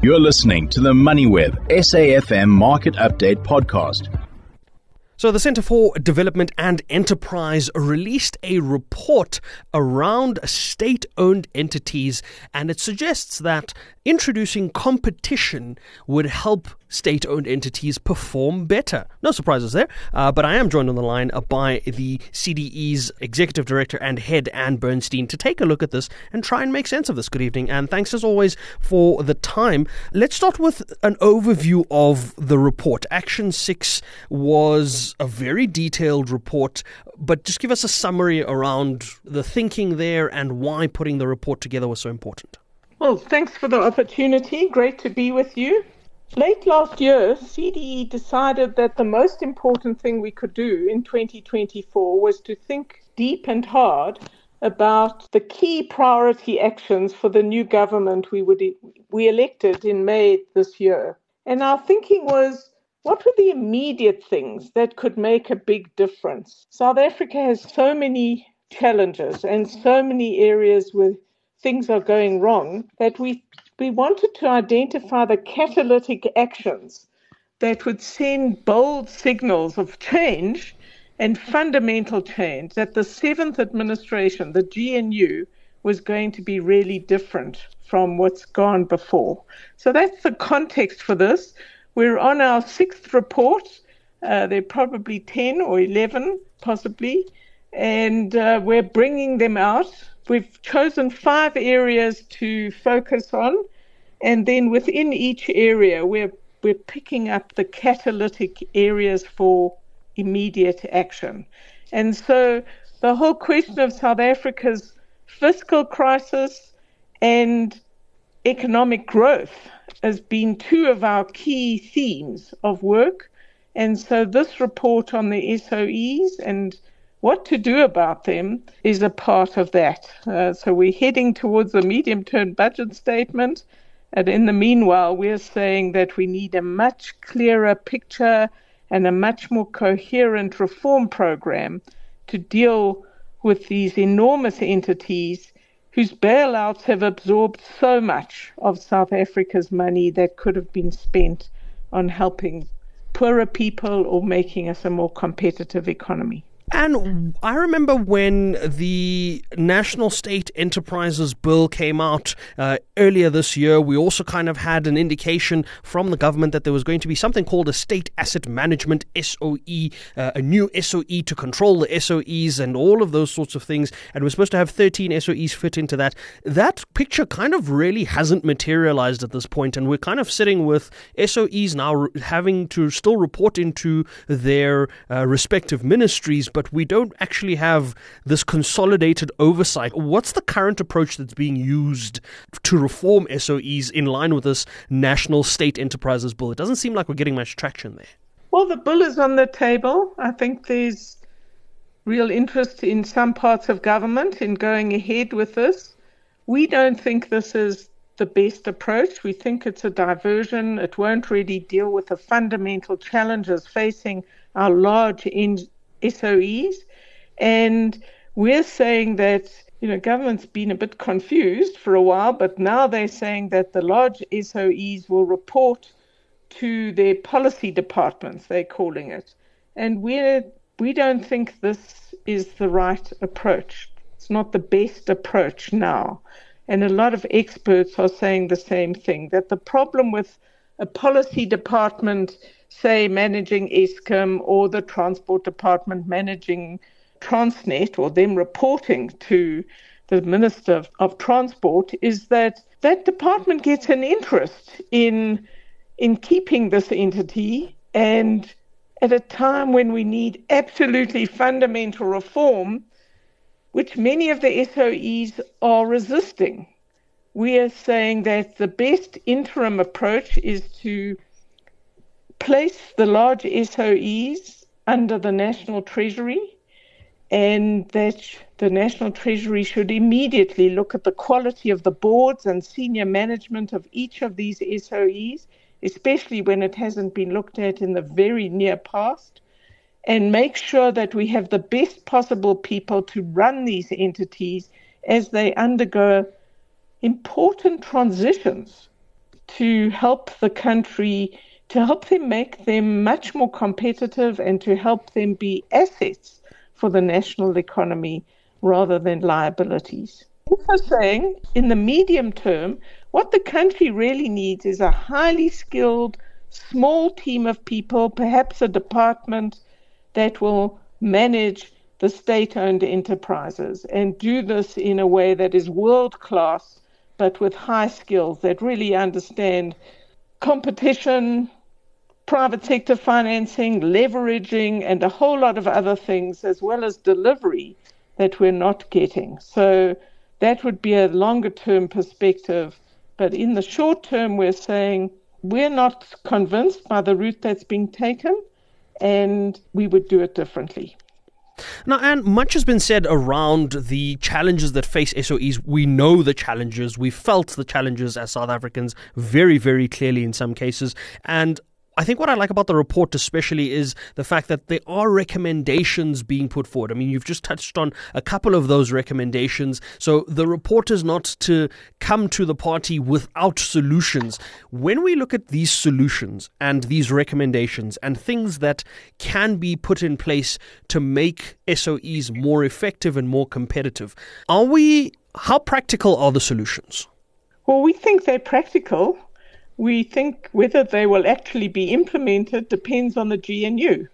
You're listening to the MoneyWeb SAFM Market Update Podcast. So the Centre for Development and Enterprise released a report around state-owned entities, and it suggests that introducing competition would help state-owned entities perform better. No surprises there, but I am joined on the line by the CDE's Executive Director and Head, Anne Bernstein, to take a look at this and try and make sense of this. Good evening, and thanks as always for the time. Let's start with an overview of the report. Action 6 was a very detailed report, but just give us a summary around the thinking there and why putting the report together was so important. Well, thanks for the opportunity. Great to be with you. Late last year, CDE decided that the most important thing we could do in 2024 was to think deep and hard about the key priority actions for the new government we elected in May this year. And our thinking was, what were the immediate things that could make a big difference? South Africa has so many challenges and so many areas where things are going wrong that we wanted to identify the catalytic actions that would send bold signals of change and fundamental change, that the 7th administration, the GNU, was going to be really different from what's gone before. So that's the context for this. We're on our 6th report. There are probably 10 or 11, possibly, and we're bringing them out. We've chosen 5 areas to focus on, and then within each area, we're picking up the catalytic areas for immediate action. And so the whole question of South Africa's fiscal crisis and economic growth has been 2 of our key themes of work. And so this report on the SOEs and what to do about them is a part of that. So we're heading towards the medium-term budget statement. And in the meanwhile, we're saying that we need a much clearer picture and a much more coherent reform program to deal with these enormous entities whose bailouts have absorbed so much of South Africa's money that could have been spent on helping poorer people or making us a more competitive economy. And I remember when the National State Enterprises Bill came out earlier this year, we also kind of had an indication from the government that there was going to be something called a State Asset Management SOE, a new SOE to control the SOEs and all of those sorts of things. And we're supposed to have 13 SOEs fit into that. That picture kind of really hasn't materialized at this point, and we're kind of sitting with SOEs now having to still report into their respective ministries, but we don't actually have this consolidated oversight. What's the current approach that's being used to reform SOEs in line with this National State Enterprises Bill? It doesn't seem like we're getting much traction there. Well, the bill is on the table. I think there's real interest in some parts of government in going ahead with this. We don't think this is the best approach. We think it's a diversion. It won't really deal with the fundamental challenges facing our large SOEs, and we're saying that, government's been a bit confused for a while, but now they're saying that the large SOEs will report to their policy departments, they're calling it. And we don't think this is the right approach. It's not the best approach now. And a lot of experts are saying the same thing, that the problem with a policy department, say, managing Eskom, or the transport department managing Transnet, or them reporting to the Minister of Transport, is that that department gets an interest in keeping this entity, and at a time when we need absolutely fundamental reform, which many of the SOEs are resisting. We are saying that the best interim approach is to place the large SOEs under the National Treasury, and that the National Treasury should immediately look at the quality of the boards and senior management of each of these SOEs, especially when it hasn't been looked at in the very near past, and make sure that we have the best possible people to run these entities as they undergo important transitions to help the country, to help them make them much more competitive and to help them be assets for the national economy rather than liabilities. Also saying, in the medium term, what the country really needs is a highly skilled, small team of people, perhaps a department that will manage the state-owned enterprises and do this in a way that is world-class, but with high skills that really understand competition, private sector financing, leveraging, and a whole lot of other things, as well as delivery that we're not getting. So that would be a longer-term perspective. But in the short term, we're saying we're not convinced by the route that's being taken, and we would do it differently. Now, Anne, much has been said around the challenges that face SOEs. We know the challenges. We felt the challenges as South Africans very, very clearly in some cases. And I think what I like about the report especially is the fact that there are recommendations being put forward. I mean, you've just touched on a couple of those recommendations. So the report is not to come to the party without solutions. When we look at these solutions and these recommendations and things that can be put in place to make SOEs more effective and more competitive, how practical are the solutions? Well, we think they're practical. We think whether they will actually be implemented depends on the GNU.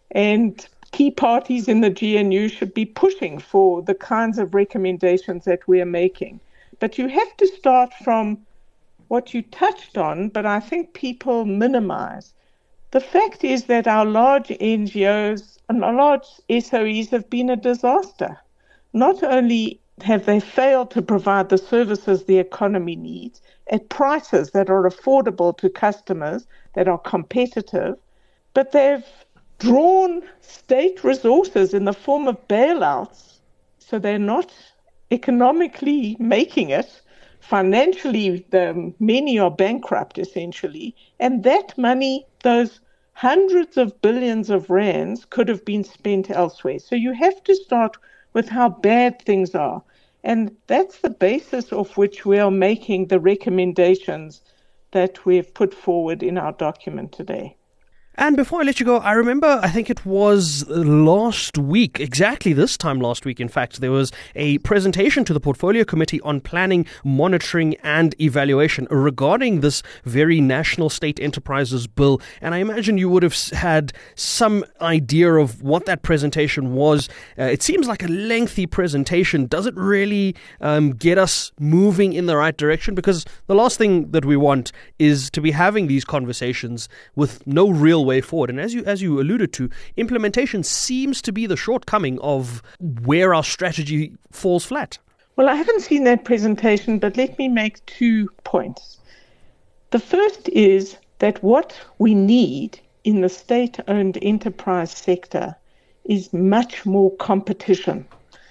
And key parties in the GNU should be pushing for the kinds of recommendations that we're making. But you have to start from what you touched on, but I think people minimize. The fact is that our large NGOs and our large SOEs have been a disaster. Not only have they failed to provide the services the economy needs at prices that are affordable to customers, that are competitive, but they've drawn state resources in the form of bailouts, so they're not economically making it. Financially, many are bankrupt, essentially, and that money, those hundreds of billions of rands, could have been spent elsewhere. So you have to start with how bad things are. And that's the basis of which we are making the recommendations that we've put forward in our document today. And before I let you go, I remember, I think it was last week, exactly this time last week, in fact, there was a presentation to the Portfolio Committee on Planning, Monitoring and Evaluation regarding this very National State Enterprises Bill. And I imagine you would have had some idea of what that presentation was. It seems like a lengthy presentation. Does it really get us moving in the right direction? Because the last thing that we want is to be having these conversations with no real way forward. And as you alluded to, implementation seems to be the shortcoming of where our strategy falls flat. Well, I haven't seen that presentation, but let me make 2 points. The first is that what we need in the state-owned enterprise sector is much more competition.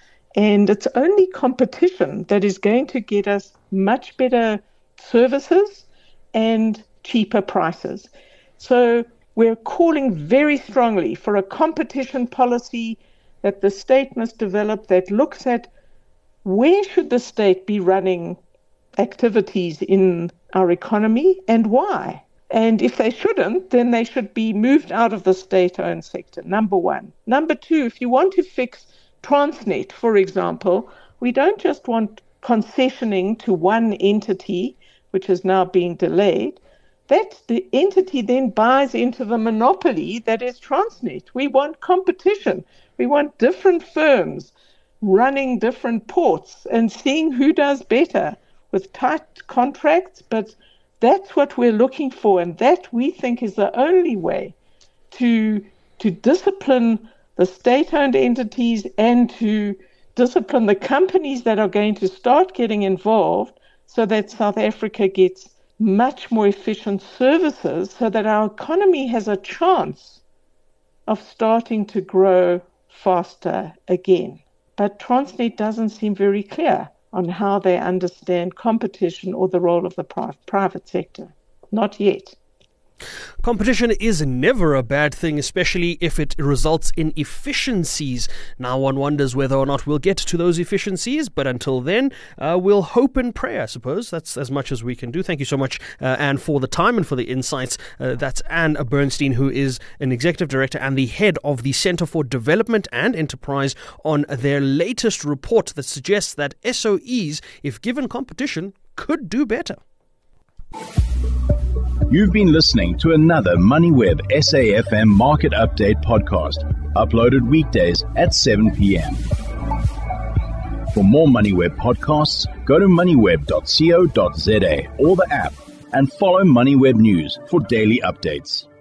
And it's only competition that is going to get us much better services and cheaper prices. So we're calling very strongly for a competition policy that the state must develop that looks at where should the state be running activities in our economy and why. And if they shouldn't, then they should be moved out of the state-owned sector, number one. Number two, if you want to fix Transnet, for example, we don't just want concessioning to one entity, which is now being delayed. That the entity then buys into the monopoly that is Transnet. We want competition. We want different firms running different ports and seeing who does better with tight contracts. But that's what we're looking for, and that we think is the only way to discipline the state-owned entities and to discipline the companies that are going to start getting involved so that South Africa gets much more efficient services so that our economy has a chance of starting to grow faster again. But Transnet doesn't seem very clear on how they understand competition or the role of the private sector. Not yet. Competition is never a bad thing, especially if it results in efficiencies. Now one wonders whether or not we'll get to those efficiencies, but until then, we'll hope and pray, I suppose. That's as much as we can do. Thank you so much, Anne, for the time and for the insights. That's Anne Bernstein, who is an executive director and the head of the Centre for Development and Enterprise, on their latest report that suggests that SOEs, if given competition, could do better. You've been listening to another MoneyWeb SAFM Market Update podcast, uploaded weekdays at 7 p.m. For more MoneyWeb podcasts, go to moneyweb.co.za or the app and follow MoneyWeb News for daily updates.